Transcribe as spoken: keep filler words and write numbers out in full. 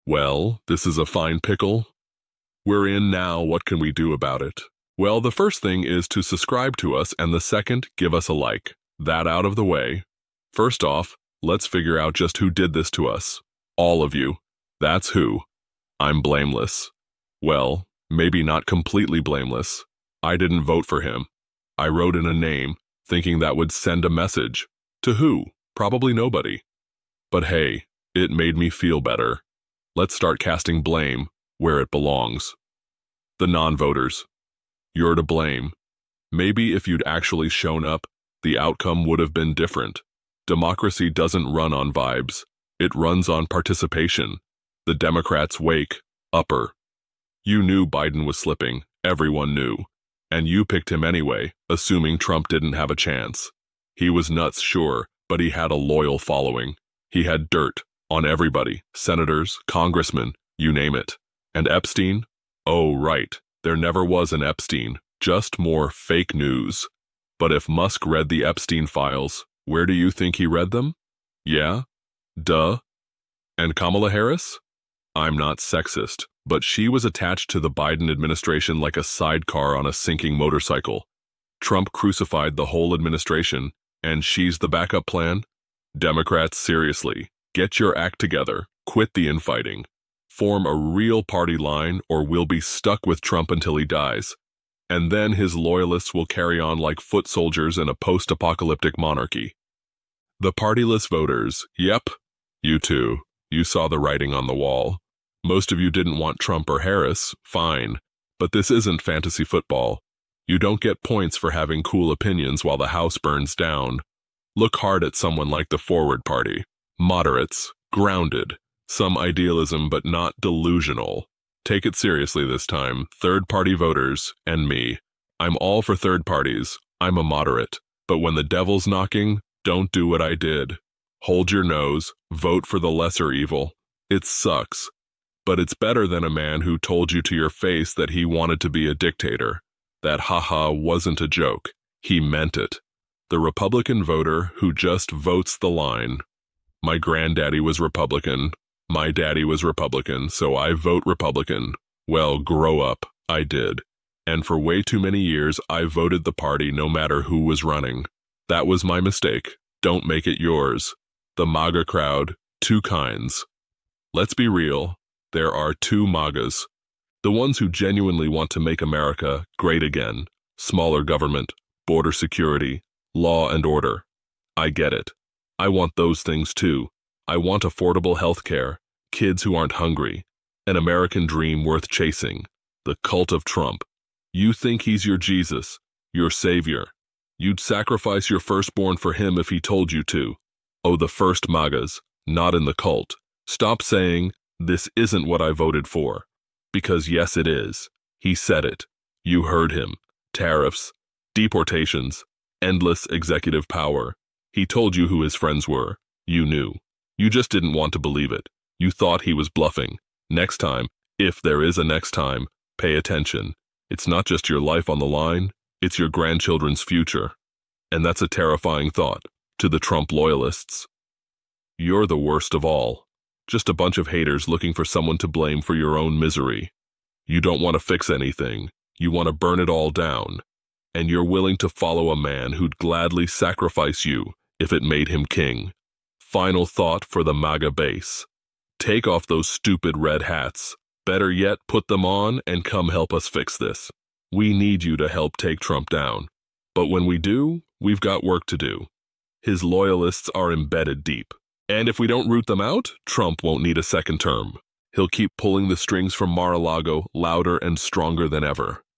Well, this is a fine pickle. We're in now, what can we do about it? Well, the first thing is to subscribe to us, and the second, give us a like. That out of the way. First off, let's figure out just who did this to us. All of you. That's who. I'm blameless. Well, maybe not completely blameless. I didn't vote for him. I wrote in a name, thinking that would send a message. To who? Probably nobody. But hey, it made me feel better. Let's start casting blame where it belongs. The non-voters. You're to blame. Maybe if you'd actually shown up, the outcome would have been different. Democracy doesn't run on vibes. It runs on participation. The Democrats wake, upper. You knew Biden was slipping. Everyone knew. And you picked him anyway, assuming Trump didn't have a chance. He was nuts, sure, but he had a loyal following. He had dirt on everybody, senators, congressmen, you name it. And Epstein? Oh, right, there never was an Epstein, just more fake news. But if Musk read the Epstein files, where do you think he read them? Yeah? Duh. And Kamala Harris? I'm not sexist, but she was attached to the Biden administration like a sidecar on a sinking motorcycle. Trump crucified the whole administration, and she's the backup plan? Democrats, seriously, get your act together, quit the infighting. Form a real party line or we'll be stuck with Trump until he dies. And then his loyalists will carry on like foot soldiers in a post-apocalyptic monarchy. The partyless voters, yep, you too. You saw the writing on the wall. Most of you didn't want Trump or Harris, fine. But this isn't fantasy football. You don't get points for having cool opinions while the house burns down. Look hard at someone like the Forward Party. Moderates, grounded, some idealism but not delusional. Take it seriously this time, third-party voters, and me. I'm all for third parties. I'm a moderate. But when the devil's knocking, don't do what I did. Hold your nose, vote for the lesser evil. It sucks. But it's better than a man who told you to your face that he wanted to be a dictator. That haha wasn't a joke. He meant it. The Republican voter who just votes the line. My granddaddy was Republican. My daddy was Republican, so I vote Republican. Well, grow up. I did. And for way too many years, I voted the party no matter who was running. That was my mistake. Don't make it yours. The MAGA crowd, two kinds. Let's be real. There are two MAGAs. The ones who genuinely want to make America great again. Smaller government, border security, law and order. I get it. I want those things too. I want affordable health care, kids who aren't hungry, an American dream worth chasing, the cult of Trump. You think he's your Jesus, your savior. You'd sacrifice your firstborn for him if he told you to. Oh, the first MAGAs, not in the cult. Stop saying, this isn't what I voted for. Because yes, it is. He said it. You heard him. Tariffs, deportations, endless executive power. He told you who his friends were. You knew. You just didn't want to believe it. You thought he was bluffing. Next time, if there is a next time, pay attention. It's not just your life on the line, it's your grandchildren's future. And that's a terrifying thought to the Trump loyalists. You're the worst of all. Just a bunch of haters looking for someone to blame for your own misery. You don't want to fix anything. You want to burn it all down. And you're willing to follow a man who'd gladly sacrifice you if it made him king. Final thought for the MAGA base. Take off those stupid red hats. Better yet, put them on and come help us fix this. We need you to help take Trump down. But when we do, we've got work to do. His loyalists are embedded deep. And if we don't root them out, Trump won't need a second term. He'll keep pulling the strings from Mar-a-Lago louder and stronger than ever.